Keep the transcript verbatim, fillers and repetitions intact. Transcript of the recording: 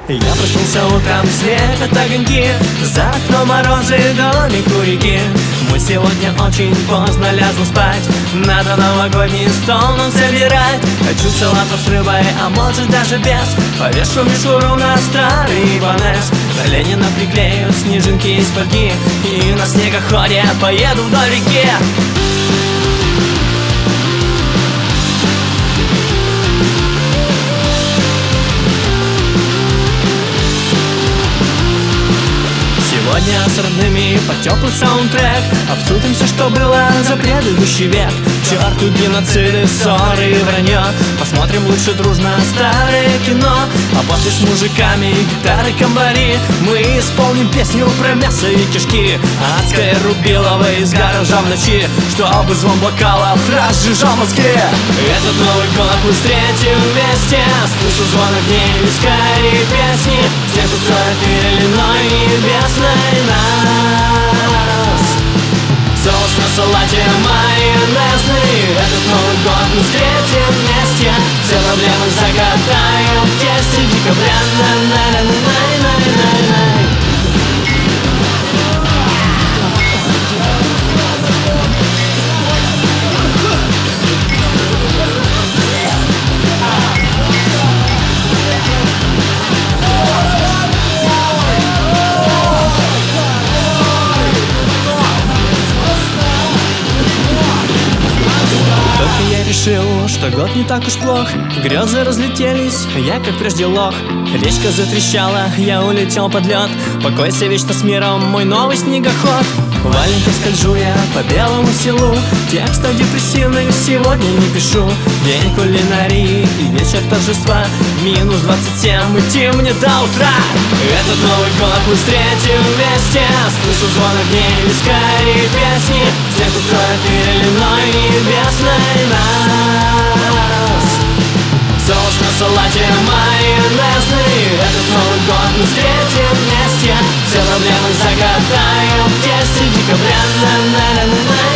Я проснулся утром, светят огоньки, за окном морозы, домик у реки. Мы сегодня очень поздно ляжем спать, надо новогодний стол нам собирать. Хочу салатов с рыбой, а может даже без. Повешу мишуру на старый иванес. На Ленина приклею снежинки из фольги и на снегоходе поеду вдоль реки. Сегодня с родными под теплый саундтрек обсудим все, что было за предыдущий век. К черту геноциды, ссоры и вранье. Посмотрим лучше дружно старое кино. А после с мужиками, гитары, комбари мы исполним песню про мясо и кишки. Адская рубилова из гаража в ночи, чтобы звон бокалов разжижал мозги. Этот Новый год мы встретим вместе, слышу звон огней, вискари и песни. Снег укроет пеленой небесной нас. Соус на салате майонезный. Этот Новый год мы встретим вместе, все проблемы загадаем в тесте декабря. На-на-на-на-на-на-на-на. Решил, что год не так уж плох. Грезы разлетелись, я как прежде лох. Речка затрещала, я улетел под лед. Покойся вечно с миром, мой новый снегоход. В валенках скольжу я по белому селу. Текстов депрессивных сегодня не пишу. День кулинарии и вечер торжества. Минус двадцать семь, идти мне до утра. Этот Новый год мы встретим вместе, слышу звон огней, вискари и песни. Снег укроет пеленой небесной нас. Соус на салате майонезный. Этот Новый год мы встретим вместе, все проблемы загадаем в тесте декабря. На-на-на-на-на.